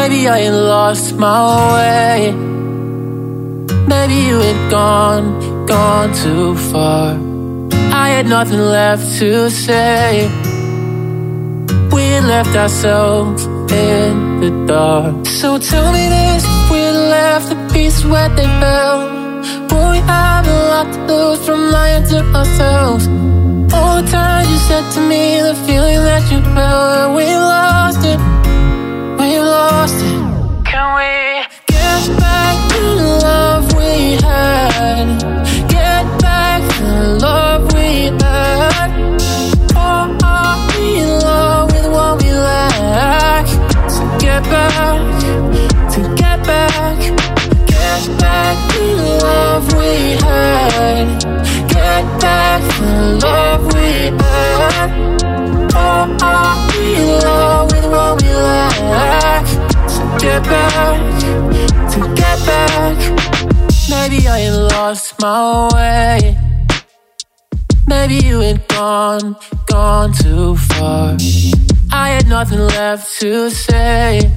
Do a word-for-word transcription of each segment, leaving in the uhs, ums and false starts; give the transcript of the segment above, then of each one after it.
Maybe I had lost my way. Maybe you had gone, gone too far. I had nothing left to say. We had left ourselves in the dark. So tell me this, if we had left the pieces where they fell, would we have a lot to lose from lying to ourselves? All the times you said to me, the feeling that you felt, we lost it, we lost it. Can we get back to the love we had? Get back to the love we had. Or are we in love with what we lack? So get back, to get back. Get back to the love we had. Get back to the love we had. Or are we in love with what we lack? So get back, to get back. Maybe I had lost my way. Maybe you had gone, gone too far. I had nothing left to say.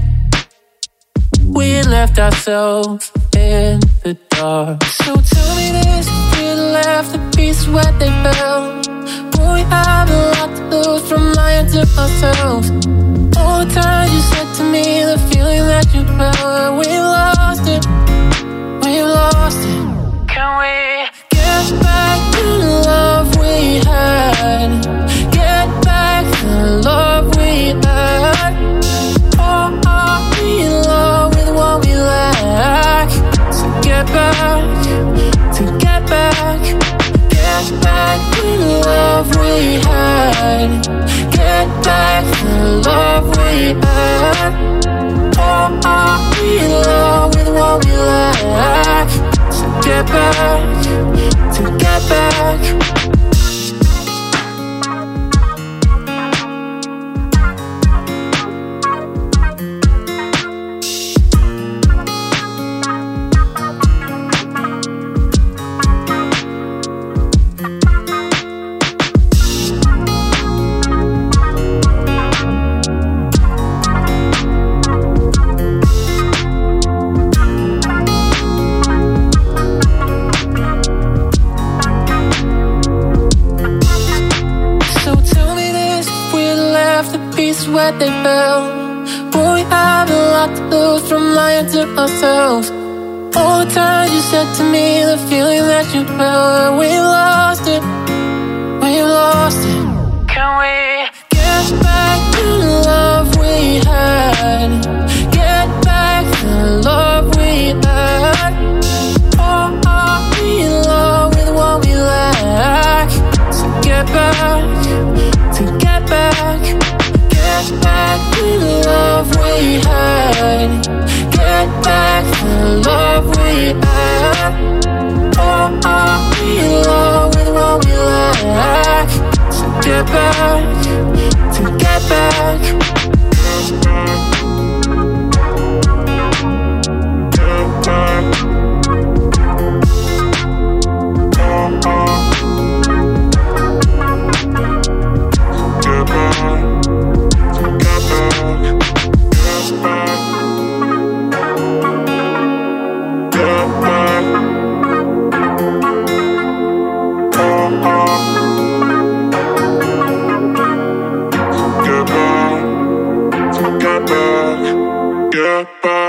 We had left ourselves in the dark. So tell me this, if we had left the pieces where they fell, would we have a lot to lose from lying to ourselves? All the times you said to me, the feeling that you felt, we lost it, we lost it. Can we get back to the love we had? Get back to the love we had. Or are we in love with what we lack? So get back, to get back. Get back to the love we had. Get back to the love we had. Or are we in love with what we lack? So get back, to get back. Where they fell, would we have a lot to lose from lying to ourselves? All the times you said to me, the feeling that you felt, we lost it, we lost it. Can we get back to the love we had? Get back to the love we had. Or are we in love with what we lack? So get back, to get back. Get back to the love we had. Get back to the love we had. Or are we in love with what we lack? So get back, to get back. Get back. Get back. Get back.